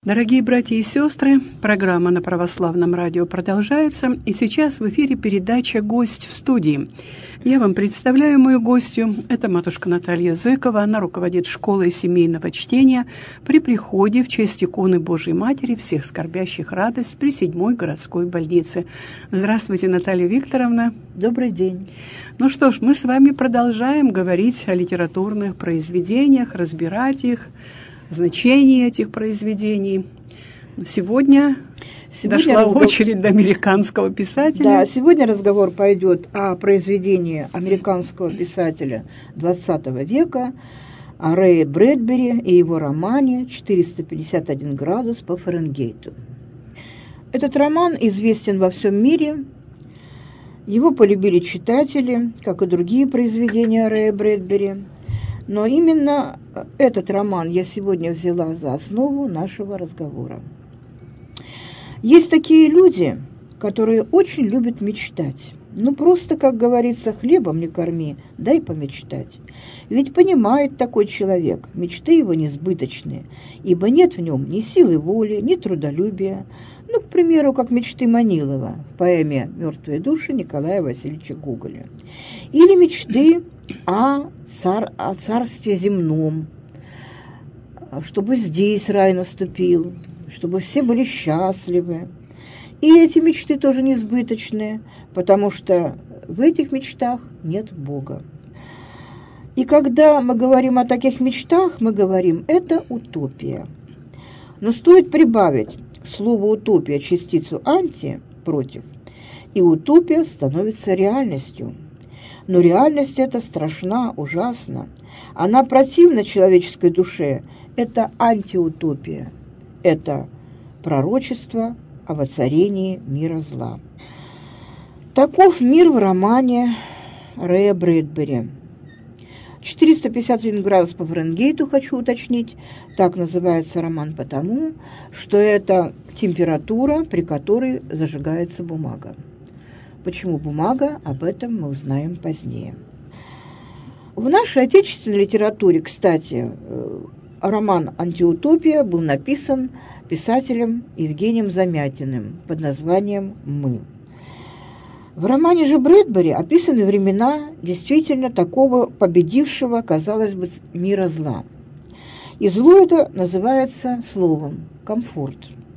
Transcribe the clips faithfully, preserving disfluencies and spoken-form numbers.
Дорогие братья и сестры, программа на Православном радио продолжается, и сейчас в эфире передача «Гость в студии». Я вам представляю мою гостью. Это матушка Наталья Зыкова. Она руководит школой семейного чтения при приходе в честь иконы Божией Матери всех скорбящих радость при седьмой городской больнице. Здравствуйте, Наталья Викторовна. Добрый день. Ну что ж, мы с вами продолжаем говорить о литературных произведениях, разбирать их, значение этих произведений. Сегодня, сегодня дошла разговор... очередь до американского писателя. Да, сегодня разговор пойдет о произведении американского писателя двадцатого века, о Рэе Брэдбери и его романе «четыреста пятьдесят один градус по Фаренгейту». Этот роман известен во всем мире. Его полюбили читатели, как и другие произведения Рэя Брэдбери. Но именно этот роман я сегодня взяла за основу нашего разговора. Есть такие люди, которые очень любят мечтать. Ну, просто, как говорится, хлебом не корми, дай помечтать. Ведь понимает такой человек, мечты его несбыточные, ибо нет в нем ни силы воли, ни трудолюбия. Ну, к примеру, как мечты Манилова в поэме «Мертвые души» Николая Васильевича Гоголя. Или мечты о, цар, о царстве земном, чтобы здесь рай наступил, чтобы все были счастливы. И эти мечты тоже несбыточные, потому что в этих мечтах нет Бога. И когда мы говорим о таких мечтах, мы говорим, это утопия. Но стоит прибавить к слову «утопия» частицу «анти» против, и утопия становится реальностью. Но реальность эта страшна, ужасна. Она противна человеческой душе. Это антиутопия. Это пророчество о воцарении мира зла. Таков мир в романе Рэя Брэдбери. четыреста пятьдесят один градус по Фаренгейту, хочу уточнить, так называется роман потому, что это температура, при которой зажигается бумага. Почему бумага, об этом мы узнаем позднее. В нашей отечественной литературе, кстати, роман «Антиутопия» был написан писателем Евгением Замятиным под названием «Мы». В романе же Брэдбери описаны времена действительно такого победившего, казалось бы, мира зла. И зло это называется словом «комфорт».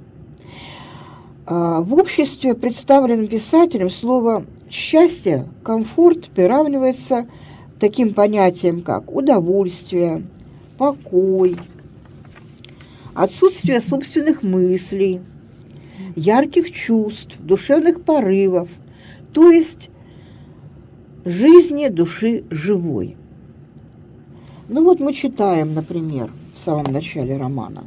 В обществе, представленном писателем, слово «счастье», «комфорт» приравнивается таким понятиям, как удовольствие, покой, отсутствие собственных мыслей, ярких чувств, душевных порывов, то есть жизни души живой. Ну вот мы читаем, например, в самом начале романа.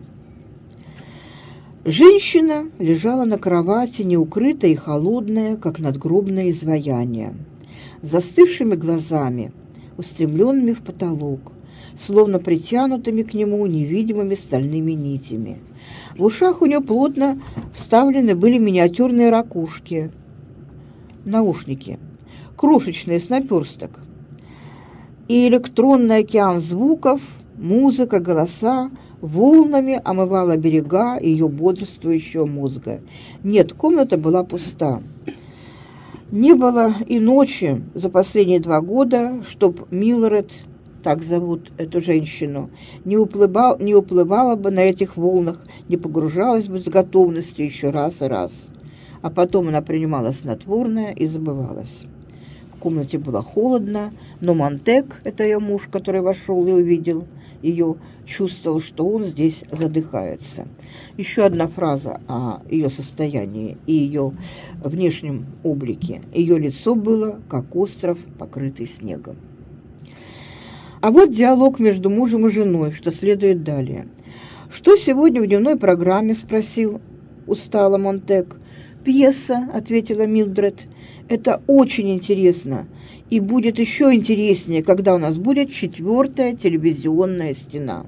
Женщина лежала на кровати, неукрытая и холодная, как надгробное изваяние, с застывшими глазами, устремленными в потолок, словно притянутыми к нему невидимыми стальными нитями. В ушах у нее плотно вставлены были миниатюрные ракушки, наушники, крошечные с наперсток, и электронный океан звуков, музыка, голоса волнами омывала берега ее бодрствующего мозга. Нет, комната была пуста. Не было и ночи за последние два года, чтоб Милред, так зовут эту женщину, не уплывал, не уплывала бы на этих волнах, не погружалась бы с готовностью еще раз и раз. А потом она принимала снотворное и забывалась. В комнате было холодно, но Монтек, это ее муж, который вошел и увидел ее, чувствовал, что он здесь задыхается. Еще одна фраза о ее состоянии и ее внешнем облике. Ее лицо было, как остров, покрытый снегом. А вот диалог между мужем и женой, что следует далее. «Что сегодня в дневной программе?» – спросил устало Монтек. «Пьеса», – ответила Милдред. «Это очень интересно. И будет еще интереснее, когда у нас будет четвертая телевизионная стена».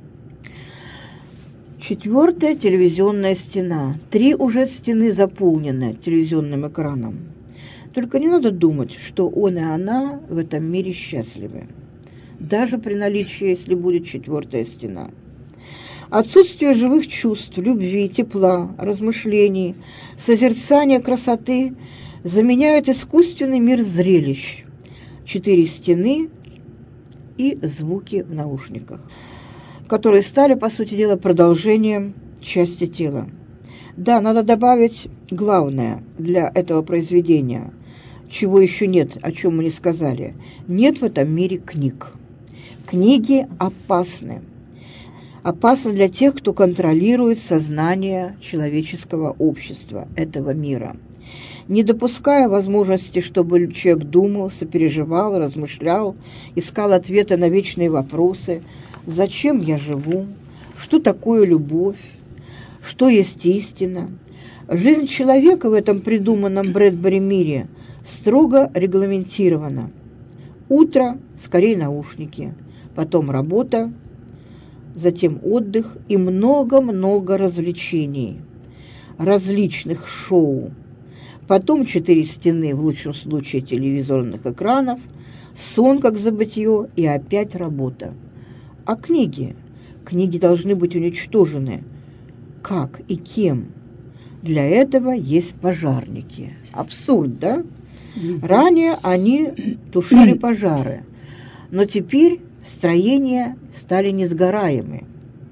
Четвертая телевизионная стена. Три уже стены заполнены телевизионным экраном. Только не надо думать, что он и она в этом мире счастливы. Даже при наличии, если будет четвертая стена. Отсутствие живых чувств, любви, тепла, размышлений, созерцания красоты заменяют искусственный мир зрелищ, четыре стены и звуки в наушниках, которые стали, по сути дела, продолжением части тела. Да, надо добавить главное для этого произведения, чего еще нет, о чем мы не сказали. Нет в этом мире книг. Книги опасны. Опасны для тех, кто контролирует сознание человеческого общества, этого мира, не допуская возможности, чтобы человек думал, сопереживал, размышлял, искал ответы на вечные вопросы: зачем я живу, что такое любовь, что есть истина. Жизнь человека в этом придуманном Брэдбери мире строго регламентирована. Утро – скорее наушники, потом работа, затем отдых и много-много развлечений, различных шоу, потом четыре стены, в лучшем случае телевизорных экранов, сон как забытье и опять работа. А книги? Книги должны быть уничтожены. Как и кем? Для этого есть пожарники. Абсурд, да? Ранее они тушили пожары, но теперь строения стали несгораемы.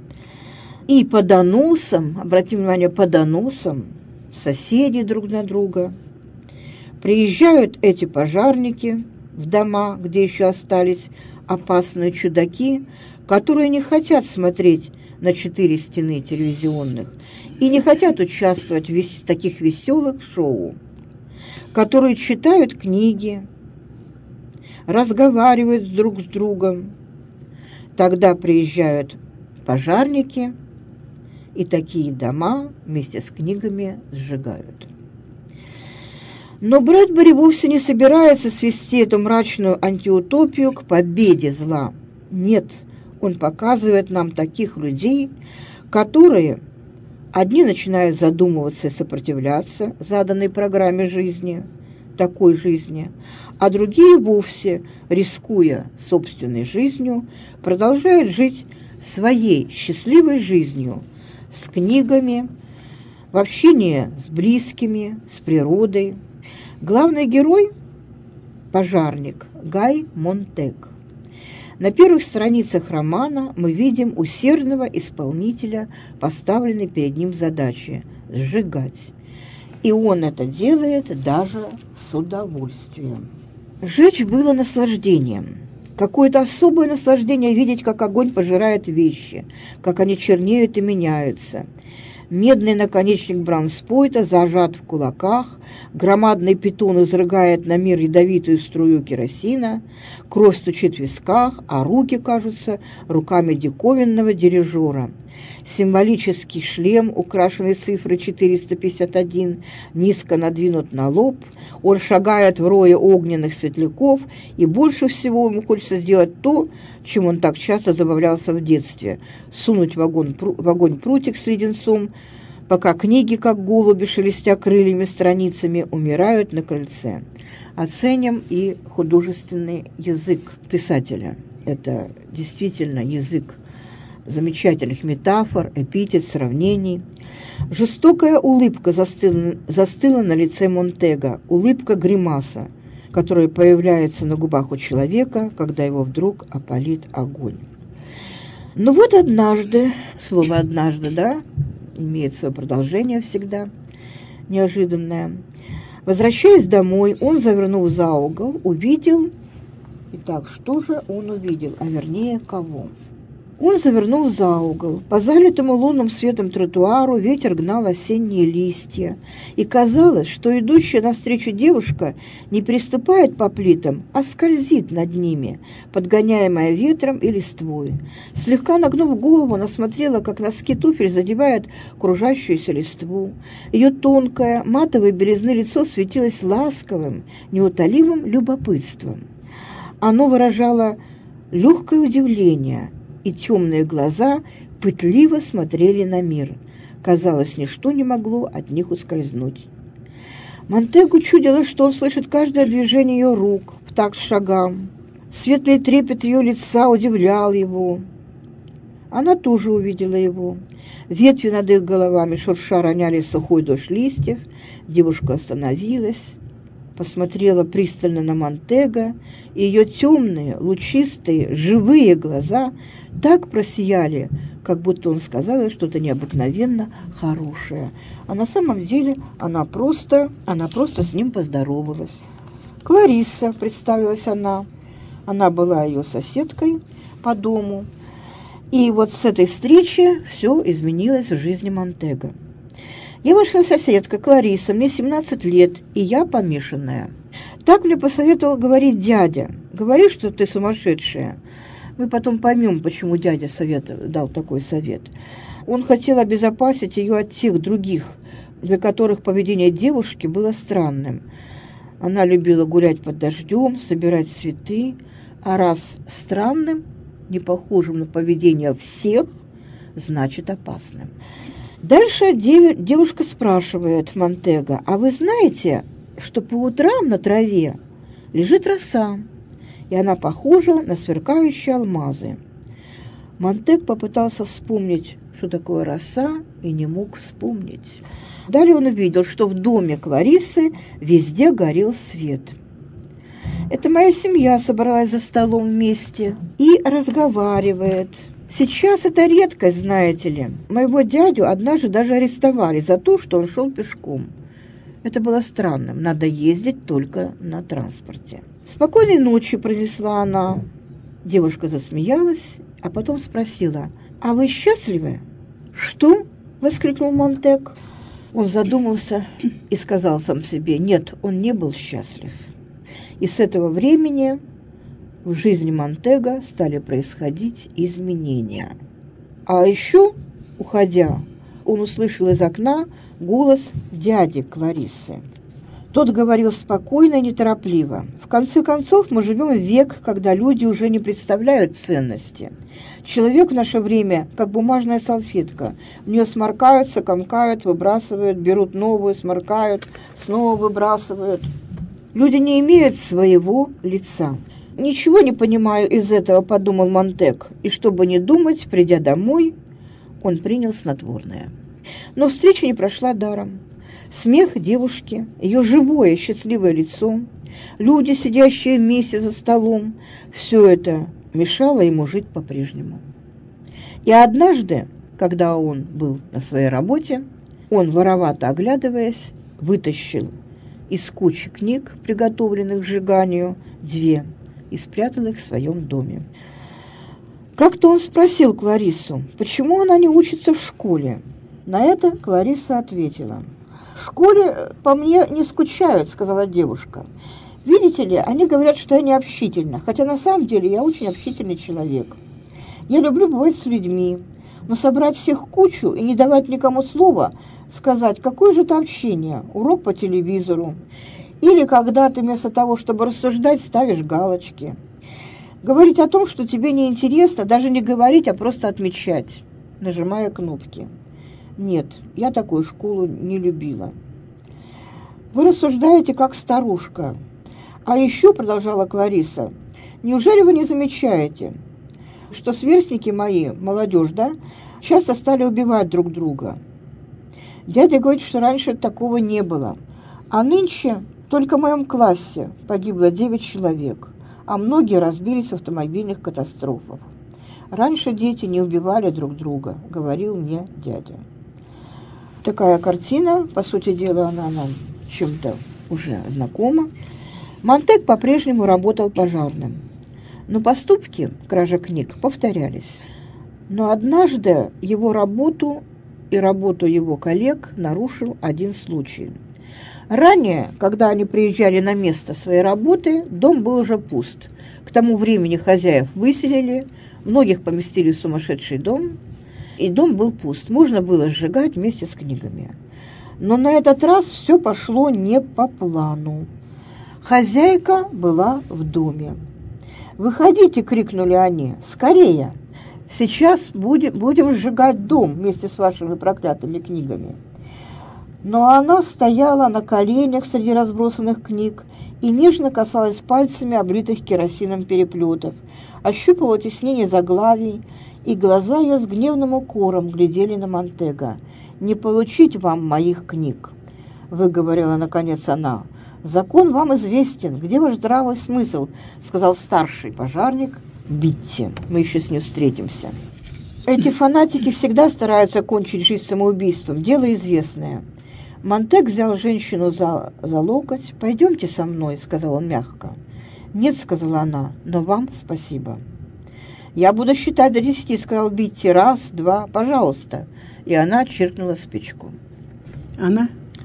И по доносам, обратим внимание, по доносам, соседи друг на друга, приезжают эти пожарники в дома, где еще остались опасные чудаки, которые не хотят смотреть на четыре стены телевизионных и не хотят участвовать в таких веселых шоу, которые читают книги, разговаривают друг с другом. Тогда приезжают пожарники и такие дома вместе с книгами сжигают. Но Брэдбери вовсе не собирается свести эту мрачную антиутопию к победе зла. Нет, он показывает нам таких людей, которые одни начинают задумываться и сопротивляться заданной программе жизни, такой жизни, а другие вовсе, рискуя собственной жизнью, продолжают жить своей счастливой жизнью, с книгами, в общении с близкими, с природой. Главный герой – пожарник Гай Монтег. На первых страницах романа мы видим усердного исполнителя, поставленной перед ним задачи – сжигать. И он это делает даже с удовольствием. Жечь было наслаждением. Какое-то особое наслаждение видеть, как огонь пожирает вещи, как они чернеют и меняются. Медный наконечник бронспойта зажат в кулаках, громадный питон изрыгает на мир ядовитую струю керосина, кровь стучит в висках, а руки кажутся руками диковинного дирижера. Символический шлем, украшенный цифрой четыреста пятьдесят один, низко надвинут на лоб. Он шагает в рое огненных светляков, и больше всего ему хочется сделать то, чем он так часто забавлялся в детстве – сунуть в огонь, в огонь прутик с леденцом, пока книги, как голуби, шелестя крыльями, страницами, умирают на крыльце. Оценим и художественный язык писателя. Это действительно язык замечательных метафор, эпитет, сравнений. Жестокая улыбка застыла, застыла на лице Монтега, улыбка-гримаса, которая появляется на губах у человека, когда его вдруг опалит огонь. Но вот однажды, слово «однажды», да, имеет свое продолжение всегда, неожиданное. Возвращаясь домой, он, завернув за угол, увидел... Итак, что же он увидел, а вернее, кого? Он завернул за угол. По залитому лунным светом тротуару ветер гнал осенние листья, и казалось, что идущая навстречу девушка не переступает по плитам, а скользит над ними, подгоняемая ветром и листвой. Слегка нагнув голову, она смотрела, как носки туфель задевают кружащуюся листву. Ее тонкое, матовой белизны лицо светилось ласковым, неутолимым любопытством. Оно выражало легкое удивление, и темные глаза пытливо смотрели на мир. Казалось, ничто не могло от них ускользнуть. Монтегу чудилось, что он слышит каждое движение ее рук в такт шагам. Светлый трепет ее лица удивлял его. Она тоже увидела его. Ветви над их головами шурша роняли сухой дождь листьев. Девушка остановилась, посмотрела пристально на Монтего, и ее темные, лучистые, живые глаза так просияли, как будто он сказал ей что-то необыкновенно хорошее. А на самом деле она просто, она просто с ним поздоровалась. «Кларисса», — представилась она. Она была ее соседкой по дому. И вот с этой встречи все изменилось в жизни Монтего. «Я ваша соседка, Кларисса, мне семнадцать лет, и я помешанная. Так мне посоветовал говорить дядя. Говори, что ты сумасшедшая». Мы потом поймем, почему дядя совет, дал такой совет. Он хотел обезопасить ее от тех других, для которых поведение девушки было странным. Она любила гулять под дождем, собирать цветы, а раз странным, не похожим на поведение всех, значит опасным. Дальше девушка спрашивает Монтего: «А вы знаете, что по утрам на траве лежит роса, и она похожа на сверкающие алмазы?» Монтего попытался вспомнить, что такое роса, и не мог вспомнить. Далее он увидел, что в доме Клариссы везде горел свет. «Это моя семья собралась за столом вместе и разговаривает. Сейчас это редкость, знаете ли. Моего дядю однажды даже арестовали за то, что он шел пешком. Это было странным, надо ездить только на транспорте». «Спокойной ночи», — произнесла она. Девушка засмеялась, а потом спросила: «А вы счастливы?» «Что?» — воскликнул Монтего. Он задумался и сказал сам себе: нет, он не был счастлив. И с этого времени в жизни Монтего стали происходить изменения. А еще, уходя, он услышал из окна голос дяди Клариссы. Тот говорил спокойно и неторопливо: «В конце концов, мы живем в век, когда люди уже не представляют ценности. Человек в наше время как бумажная салфетка. В нее сморкаются, комкают, выбрасывают, берут новую, сморкают, снова выбрасывают. Люди не имеют своего лица». «Ничего не понимаю из этого», — подумал Монтего, и, чтобы не думать, придя домой, он принял снотворное. Но встреча не прошла даром. Смех девушки, ее живое счастливое лицо, люди, сидящие вместе за столом — все это мешало ему жить по-прежнему. И однажды, когда он был на своей работе, он, воровато оглядываясь, вытащил из кучи книг, приготовленных к сжиганию, две, и спрятал их в своем доме. Как-то он спросил Клариссу, почему она не учится в школе. На это Кларисса ответила: «В школе по мне не скучают», — сказала девушка. «Видите ли, они говорят, что я не общительна, хотя на самом деле я очень общительный человек. Я люблю бывать с людьми, но собрать всех в кучу и не давать никому слова, сказать, какое же это общение, урок по телевизору, или когда ты вместо того, чтобы рассуждать, ставишь галочки. Говорить о том, что тебе неинтересно, даже не говорить, а просто отмечать, нажимая кнопки. Нет, я такую школу не любила. Вы рассуждаете как старушка. А еще, продолжала Кларисса, неужели вы не замечаете, что сверстники мои, молодежь, да, часто стали убивать друг друга? Дядя говорит, что раньше такого не было. А нынче только в моем классе погибло девять человек, а многие разбились в автомобильных катастрофах. Раньше дети не убивали друг друга, говорил мне дядя. Такая картина, по сути дела, она нам чем-то уже знакома. Монтего по-прежнему работал пожарным, но поступки, кража книг, повторялись. Но однажды его работу и работу его коллег нарушил один случай. Ранее, когда они приезжали на место своей работы, дом был уже пуст. К тому времени хозяев выселили, многих поместили в сумасшедший дом, и дом был пуст. Можно было сжигать вместе с книгами. Но на этот раз все пошло не по плану. Хозяйка была в доме. «Выходите!» — крикнули они. «Скорее! Сейчас будем, будем сжигать дом вместе с вашими проклятыми книгами». Но она стояла на коленях среди разбросанных книг и нежно касалась пальцами облитых керосином переплетов, ощупывала тиснение заглавий и глаза ее с гневным укором глядели на Монтега. «Не получить вам моих книг», — выговорила наконец она. «Закон вам известен. Где ваш здравый смысл?» — сказал старший пожарник Битти. «Мы еще с ней встретимся». Эти фанатики всегда стараются кончить жизнь самоубийством. Дело известное. Монтег взял женщину за, за локоть. «Пойдемте со мной», — сказал он мягко. «Нет», — сказала она, — «но вам спасибо». «Я буду считать до десяти», — сказал Битти. «Раз, два, пожалуйста». И она чиркнула спичку. Она?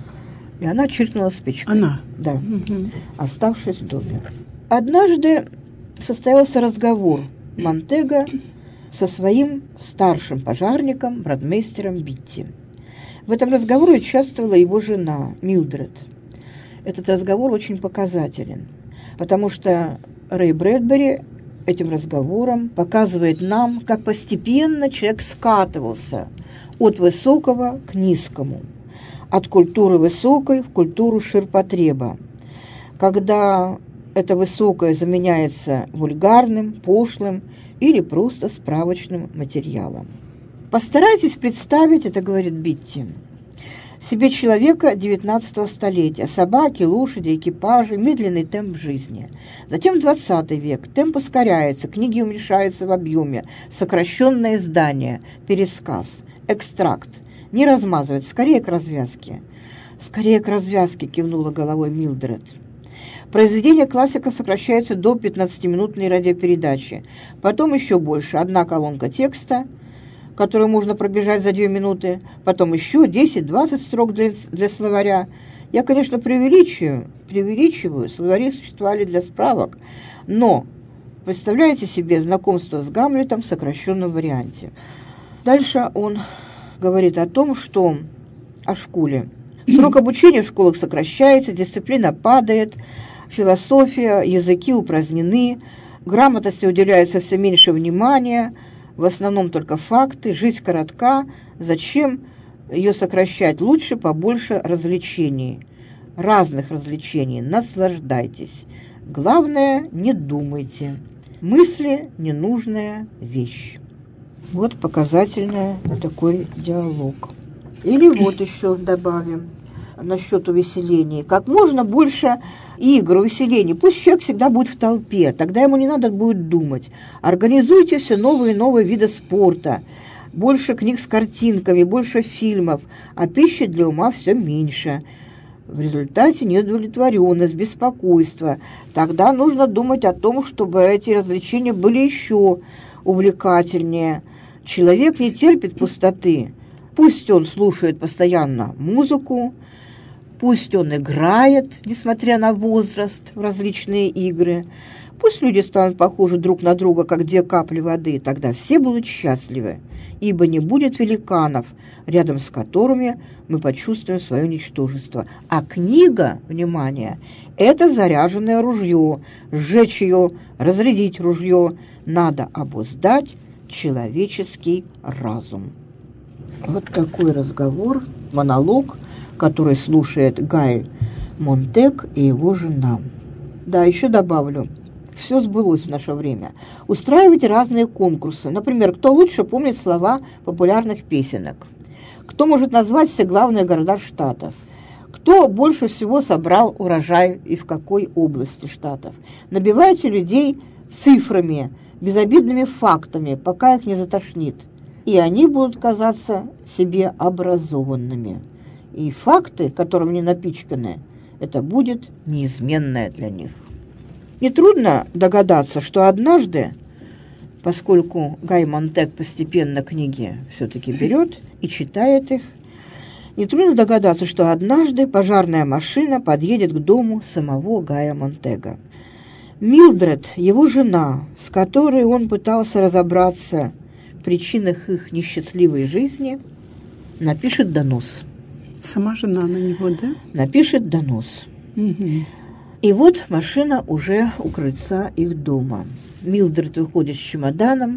И она чиркнула спичку. Она? Да, Угу. оставшись в доме. Однажды состоялся разговор Монтега со своим старшим пожарником, брандмейстером Битти. В этом разговоре участвовала его жена Милдред. Этот разговор очень показателен, потому что Рэй Брэдбери этим разговором показывает нам, как постепенно человек скатывался от высокого к низкому, от культуры высокой в культуру ширпотреба, когда это высокое заменяется вульгарным, пошлым или просто справочным материалом. Постарайтесь представить, это говорит Битти, себе человека девятнадцатого столетия, собаки, лошади, экипажи, медленный темп жизни. Затем двадцатый век, темп ускоряется, книги уменьшаются в объеме, сокращенное издание, пересказ, экстракт. Не размазывать, скорее к развязке. Скорее к развязке, кивнула головой Милдред. Произведения классиков сокращаются до пятнадцатиминутной радиопередачи, потом еще больше, одна колонка текста, которую можно пробежать за две минуты, потом еще десять-двадцать строк для, для словаря. Я, конечно, преувеличиваю, преувеличиваю, словари существовали для справок, но представляете себе знакомство с Гамлетом в сокращенном варианте. Дальше он говорит о том, что о школе. Срок обучения в школах сокращается, дисциплина падает, философия, языки упразднены, грамотности уделяется все меньше внимания, в основном только факты, жизнь коротка, зачем ее сокращать? Лучше побольше развлечений, разных развлечений, наслаждайтесь. Главное, не думайте. Мысли – ненужная вещь. Вот показательный такой диалог. Или вот еще добавим насчет увеселений. Как можно больше игр, увеселений. Пусть человек всегда будет в толпе, тогда ему не надо будет думать. Организуйте все новые и новые виды спорта. Больше книг с картинками, больше фильмов, а пищи для ума все меньше. В результате неудовлетворенность, беспокойство. Тогда нужно думать о том, чтобы эти развлечения были еще увлекательнее. Человек не терпит пустоты. Пусть он слушает постоянно музыку, пусть он играет, несмотря на возраст, в различные игры. Пусть люди станут похожи друг на друга, как две капли воды. Тогда все будут счастливы, ибо не будет великанов, рядом с которыми мы почувствуем свое ничтожество. А книга, внимание, это заряженное ружье. Сжечь ее, разрядить ружье. Надо обуздать человеческий разум. Вот такой разговор, монолог, который слушает Гай Монтег и его жена. Да, еще добавлю, все сбылось в наше время. Устраивайте разные конкурсы. Например, кто лучше помнит слова популярных песенок? Кто может назвать все главные города штатов? Кто больше всего собрал урожай и в какой области штатов? Набивайте людей цифрами, безобидными фактами, пока их не затошнит. И они будут казаться себе образованными. И факты, которыми они напичканы, это будет неизменное для них. Нетрудно догадаться, что однажды, поскольку Гай Монтег постепенно книги все-таки берет и читает их, нетрудно догадаться, что однажды пожарная машина подъедет к дому самого Гая Монтега. Милдред, его жена, с которой он пытался разобраться в причинах их несчастливой жизни, напишет донос. Сама жена на него, да? Напишет донос. Угу. И вот машина уже у крыльца их дома. Милдред выходит с чемоданом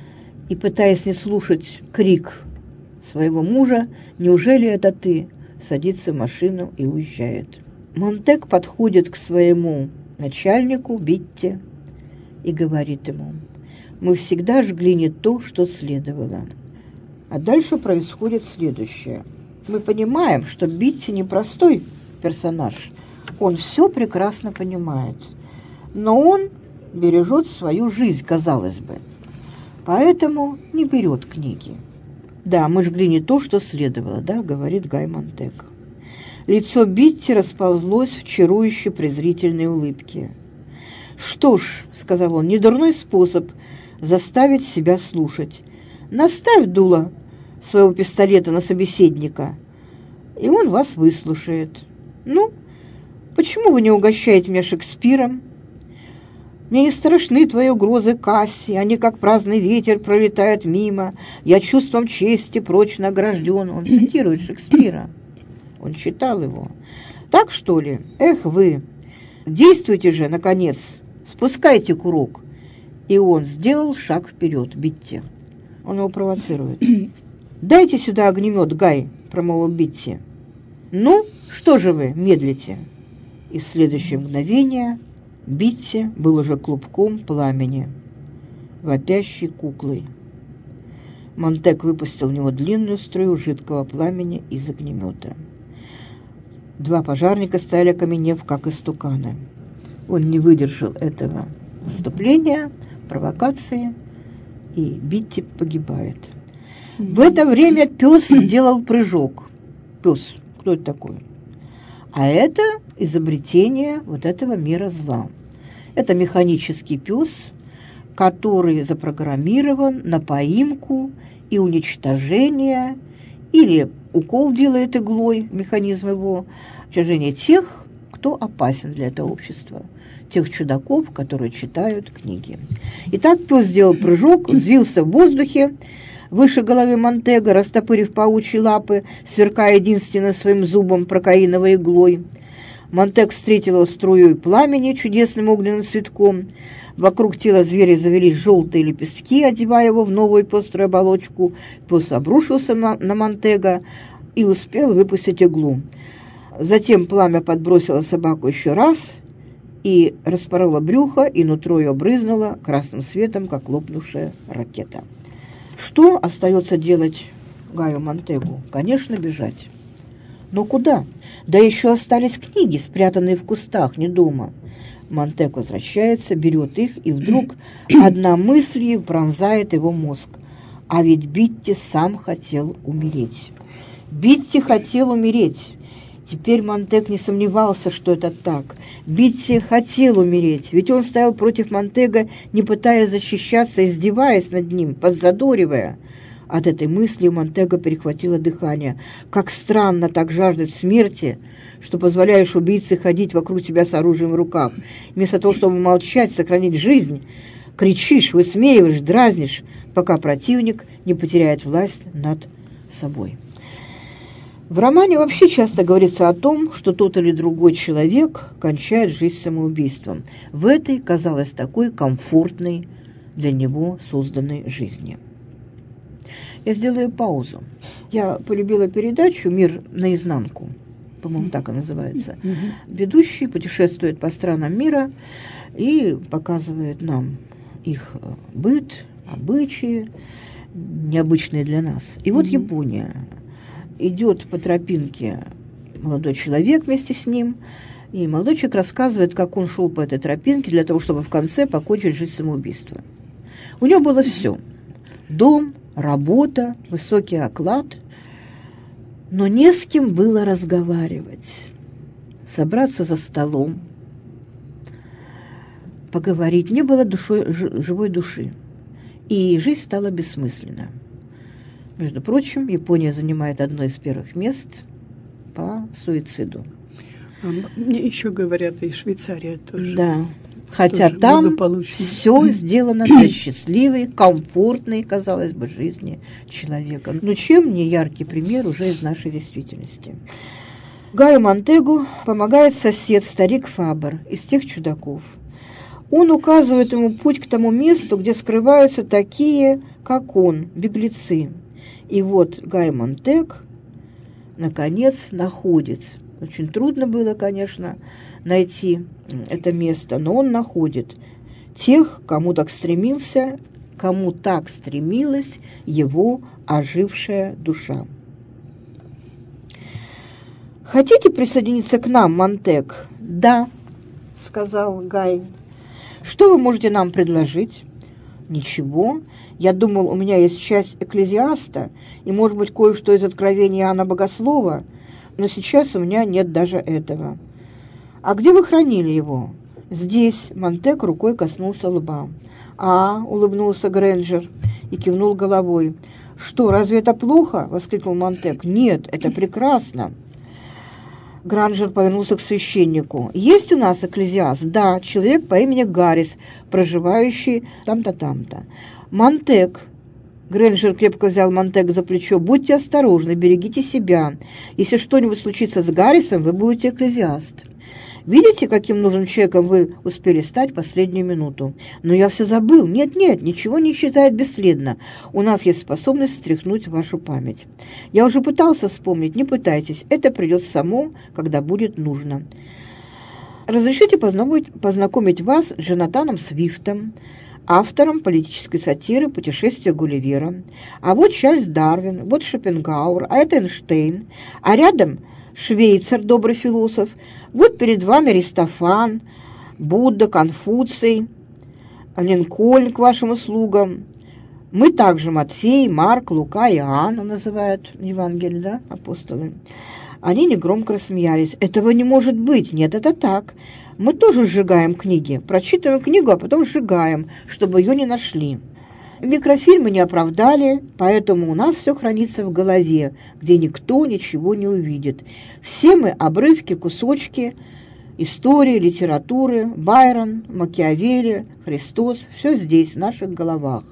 и, пытаясь не слушать крик своего мужа, «Неужели это ты?», садится в машину и уезжает. Монтег подходит к своему начальнику Битти и говорит ему: Мы всегда жгли не то, что следовало. А дальше происходит следующее. Мы понимаем, что Битти непростой персонаж. Он все прекрасно понимает. Но он бережет свою жизнь, казалось бы. Поэтому не берет книги. Да, мы жгли не то, что следовало, да, говорит Гай Монтег. Лицо Битти расползлось в чарующей презрительной улыбке. «Что ж», — сказал он, — «недурной способ заставить себя слушать. Наставь дуло своего пистолета на собеседника, и он вас выслушает. Ну, почему вы не угощаете меня Шекспиром? Мне не страшны твои угрозы, Касси, они, как праздный ветер, пролетают мимо. Я чувством чести прочно огражден». Он цитирует Шекспира. Он читал его. «Так, что ли? Эх вы! Действуйте же, наконец! Спускайте курок!» И он сделал шаг вперед, Битти. Он его провоцирует. «Дайте сюда огнемет, Гай!» — промолвил Битти. «Ну, что же вы медлите?» И в следующее мгновение Битти был уже клубком пламени, вопящей куклой. Монтег выпустил в него длинную струю жидкого пламени из огнемета. Два пожарника стояли, окаменев, как истуканы. Он не выдержал этого выступления, провокации, и Битти погибает. В это время пес сделал прыжок. Пес, кто это такой? А это изобретение вот этого мира зла. Это механический пес, который запрограммирован на поимку и уничтожение, или укол делает иглой, механизм его уничтожения тех, кто опасен для этого общества, тех чудаков, которые читают книги. Итак, пес сделал прыжок, взвился в воздухе выше головы Монтега, растопырив паучьи лапы, сверкая единственно своим зубом прокаиновой иглой. Монтег встретил его струей пламени, чудесным огненным цветком. Вокруг тела зверя завелись желтые лепестки, одевая его в новую пеструю оболочку. Пес обрушился на, на Монтега и успел выпустить иглу. Затем пламя подбросило собаку еще раз и распороло брюхо, и нутро ее брызнуло красным светом, как лопнувшая ракета. Что остается делать Гаю Монтегу? Конечно, бежать. Но куда? Да еще остались книги, спрятанные в кустах, не дома. Монтег возвращается, берет их, и вдруг одна мысль пронзает его мозг. А ведь Битти сам хотел умереть. Битти хотел умереть. Теперь Монтег не сомневался, что это так. Битти хотел умереть, ведь он стоял против Монтега, не пытаясь защищаться, издеваясь над ним, подзадоривая. От этой мысли у Монтега перехватило дыхание. Как странно так жаждать смерти, что позволяешь убийце ходить вокруг тебя с оружием в руках. Вместо того, чтобы молчать, сохранить жизнь, кричишь, высмеиваешь, дразнишь, пока противник не потеряет власть над собой. В романе вообще часто говорится о том, что тот или другой человек кончает жизнь самоубийством. В этой, казалось, такой комфортной для него созданной жизни. Я сделаю паузу. Я полюбила передачу «Мир наизнанку», по-моему, так и называется. Ведущий путешествует по странам мира и показывает нам их быт, обычаи, необычные для нас. И вот Япония. Идет по тропинке молодой человек вместе с ним, и молодой человек рассказывает, как он шел по этой тропинке для того, чтобы в конце покончить жизнь самоубийством. У него было все: дом, работа, высокий оклад, но не с кем было разговаривать, собраться за столом, поговорить. Не было душой, живой души, и жизнь стала бессмысленна. Между прочим, Япония занимает одно из первых мест по суициду. Мне еще говорят, и Швейцария тоже. Да, хотя тоже там все сделано для счастливой, комфортной, казалось бы, жизни человека. Но чем не яркий пример уже из нашей действительности? Гаю Монтегу помогает сосед, старик Фабер, из тех чудаков. Он указывает ему путь к тому месту, где скрываются такие, как он, беглецы. И вот Гай Монтег, наконец, находит. Очень трудно было, конечно, найти это место, но он находит тех, кому так стремился, кому так стремилась его ожившая душа. «Хотите присоединиться к нам, Монтек?» «Да», — сказал Гай. «Что вы можете нам предложить?» «Ничего. Я думал, у меня есть часть Экклезиаста и, может быть, кое-что из Откровения Иоанна Богослова, но сейчас у меня нет даже этого». «А где вы хранили его?» «Здесь», — Монтек рукой коснулся лба. «А», — улыбнулся Грэнджер и кивнул головой. «Что, разве это плохо?» — воскликнул Монтек. «Нет, это прекрасно». Гранджер повернулся к священнику. «Есть у нас экклезиаст?» «Да, человек по имени Гаррис, проживающий там-то, там-то». «Монтек», — Грэнджер крепко взял Монтек за плечо, — «будьте осторожны, берегите себя. Если что-нибудь случится с Гаррисом, вы будете экклезиаст». «Видите, каким нужным человеком вы успели стать в последнюю минуту? Но я все забыл. Нет-нет, ничего не исчезает бесследно. У нас есть способность стряхнуть вашу память. Я уже пытался вспомнить, не пытайтесь. Это придет само, когда будет нужно. Разрешите познакомить, познакомить вас с Джонатаном Свифтом, автором политической сатиры «Путешествие Гулливера». А вот Чарльз Дарвин, вот Шопенгауэр, а это Эйнштейн. А рядом Швейцар, добрый философ. Вот перед вами Аристофан, Будда, Конфуций, Линкольн к вашим услугам. Мы также Матфей, Марк, Лука и Иоанна называют Евангелие, да, апостолы. Они негромко рассмеялись. «Этого не может быть! Нет, это так. Мы тоже сжигаем книги. Прочитываем книгу, а потом сжигаем, чтобы ее не нашли. Микрофильмы не оправдали, поэтому у нас все хранится в голове, где никто ничего не увидит. Все мы обрывки, кусочки истории, литературы, Байрон, Макиавелли, Христос, все здесь, в наших головах».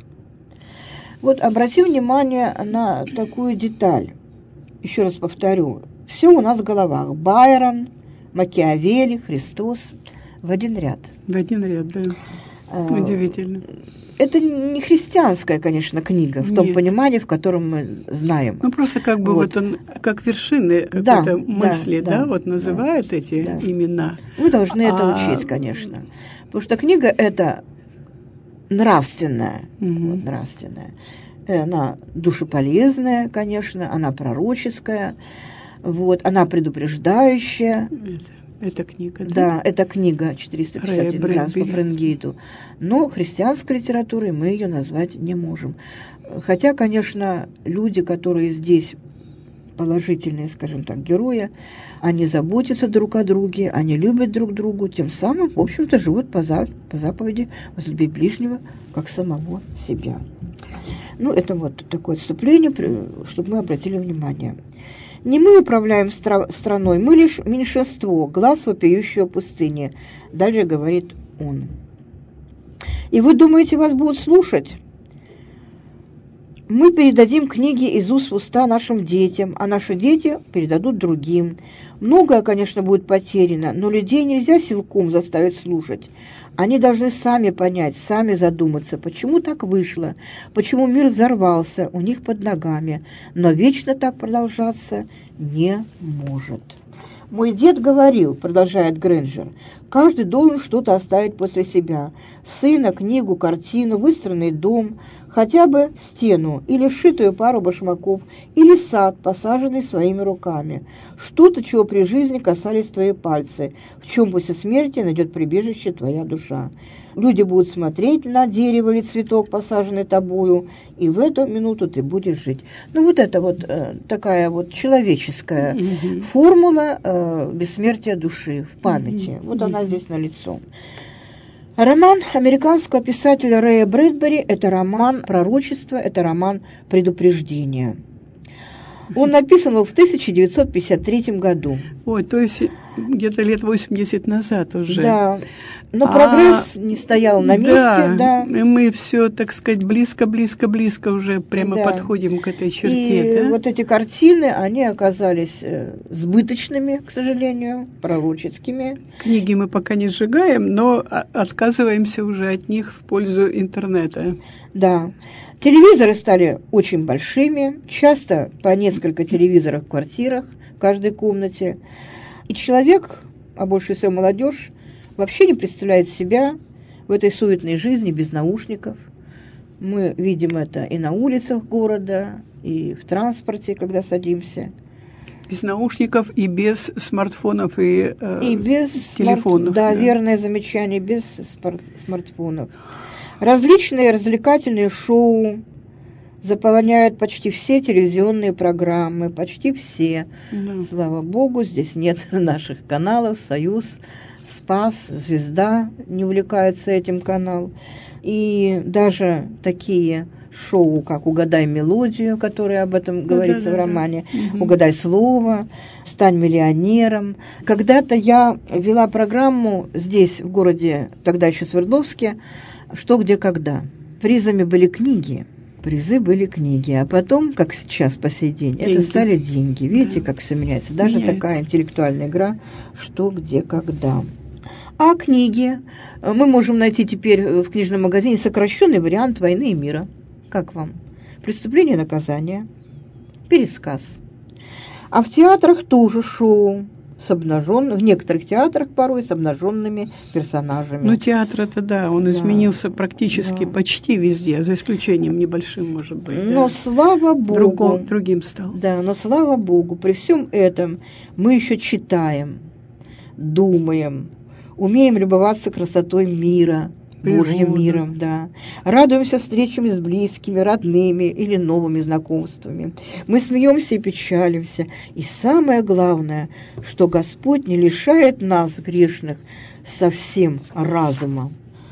Вот обрати внимание на такую деталь. Еще раз повторю. Все у нас в головах. Байрон, Макиавелли, Христос в один ряд. В один ряд, да. А, удивительно. Это не христианская, конечно, книга, в том Нет. понимании, в котором мы знаем. Ну, просто как бы вот, вот он, как вершины да, какой-то мысли, да, да, да, вот называет да, эти да. имена. Вы должны а... это учесть, конечно. Потому что книга эта нравственная, угу. вот, нравственная. Она душеполезная, конечно, она пророческая, вот, она предупреждающая. Это. Эта книга, да? Да, это книга четыреста пятьдесят один раз по Фаренгейту. Но христианской литературой мы ее назвать не можем. Хотя, конечно, люди, которые здесь положительные, скажем так, герои, они заботятся друг о друге, они любят друг друга, тем самым, в общем-то, живут по, за, по заповеди возлюби ближнего, как самого себя. Ну, это вот такое отступление, чтобы мы обратили внимание. Не мы управляем стра- страной, мы лишь меньшинство, глаз вопиющего пустыни. Дальше говорит он. И вы думаете, вас будут слушать? Мы передадим книги из уст в уста нашим детям, а наши дети передадут другим. Многое, конечно, будет потеряно, но людей нельзя силком заставить слушать. Они должны сами понять, сами задуматься, почему так вышло, почему мир взорвался у них под ногами, но вечно так продолжаться не может. «Мой дед говорил, — продолжает Грэнджер, — каждый должен что-то оставить после себя. Сына, книгу, картину, выстроенный дом, хотя бы стену или сшитую пару башмаков, или сад, посаженный своими руками. Что-то, чего при жизни касались твои пальцы, в чем после смерти найдет прибежище твоя душа. Люди будут смотреть на дерево или цветок, посаженный тобою, и в эту минуту ты будешь жить». Ну, вот это вот э, такая вот человеческая mm-hmm. формула э, бессмертия души в памяти. Mm-hmm. Вот она здесь налицо. Роман американского писателя Рэя Брэдбери – это роман пророчества, это роман предупреждения. Он написан был в тысяча девятьсот пятьдесят третьем году. Ой, то есть где-то лет восемьдесят назад уже. Да, но а, прогресс не стоял на месте. Да, да. И мы все, так сказать, близко-близко-близко уже прямо да. подходим к этой черте. И да? вот эти картины, они оказались сбыточными, к сожалению, пророческими. Книги мы пока не сжигаем, но отказываемся уже от них в пользу интернета. Да. Телевизоры стали очень большими, часто по несколько телевизоров в квартирах, в каждой комнате. И человек, а больше всего молодежь, вообще не представляет себя в этой суетной жизни без наушников, Мы видим это и на улицах города, и в транспорте, когда садимся. Без наушников и без смартфонов и, э, и без телефонов. Смарт... Да, да, верное замечание, без спорт... смартфонов. Различные развлекательные шоу заполняют почти все телевизионные программы, почти все. Да. Слава богу, здесь нет наших каналов, «Союз», «Спас», «Звезда» не увлекается этим канал. И даже такие шоу, как «Угадай мелодию», которое об этом да, говорится да, да, в романе, да. «Угадай слово», «Стань миллионером». Когда-то я вела программу здесь, в городе, тогда еще Свердловске, «Что, где, когда». Призами были книги. Призы были книги, а потом, как сейчас по сей день, деньги. Это стали деньги. Видите, да. как все меняется. Даже меняется. Такая интеллектуальная игра «Что, где, когда». А книги мы можем найти теперь в книжном магазине сокращенный вариант «Войны и мира». Как вам? «Преступление и наказание», «Пересказ». А в театрах тоже шоу с обнаженными, в некоторых театрах порой с обнаженными персонажами. Ну, театр это да, он да. изменился практически да. почти везде, за исключением небольшим, может быть. Но да. слава богу. Другом, другим стал. Да, но слава богу, при всем этом мы еще читаем, думаем, умеем любоваться красотой мира, природа. Божьим миром, да. Радуемся встречами с близкими, родными или новыми знакомствами. Мы смеемся и печалимся. И самое главное, что Господь не лишает нас, грешных, совсем разума,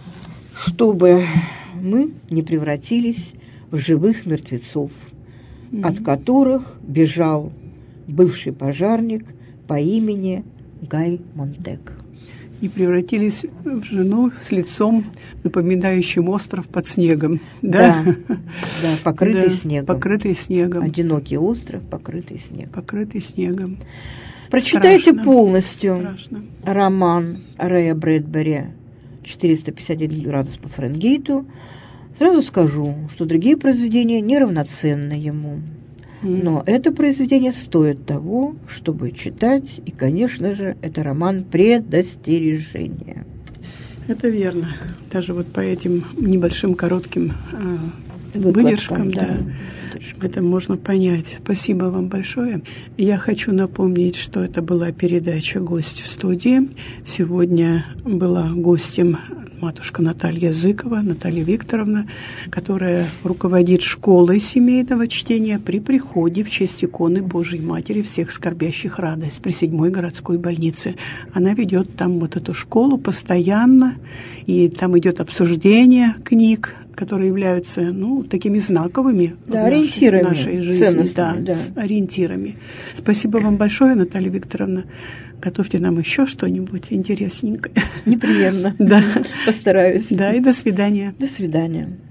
чтобы мы не превратились в живых мертвецов, mm-hmm. от которых бежал бывший пожарник по имени Гай Монтек. И превратились в жену с лицом, напоминающим остров под снегом. Да, да, да покрытый да, снегом. Покрытый снегом. Одинокий остров, покрытый снегом. Покрытый снегом. Прочитайте Страшно. полностью Страшно. Роман Рэя Брэдбери «четыреста пятьдесят один градус по Фаренгейту». Сразу скажу, что другие произведения неравноценны ему. Но это произведение стоит того, чтобы читать, и, конечно же, это роман «Предостережение». Это верно. Даже вот по этим небольшим коротким э, выдержкам, да, да, это можно понять. Спасибо вам большое. Я хочу напомнить, что это была передача «Гость в студии». Сегодня была гостем матушка Наталья Зыкова, Наталья Викторовна, которая руководит школой семейного чтения при приходе в честь иконы Божией Матери всех скорбящих радость при седьмой городской больнице. Она ведет там вот эту школу постоянно, и там идет обсуждение книг, которые являются, ну, такими знаковыми да, в, ориентирами, нашей, в нашей жизни. Да, да. С ориентирами. Спасибо вам большое, Наталья Викторовна. Готовьте нам еще что-нибудь интересненькое. Непременно. Да. Постараюсь. Да, и до свидания. До свидания.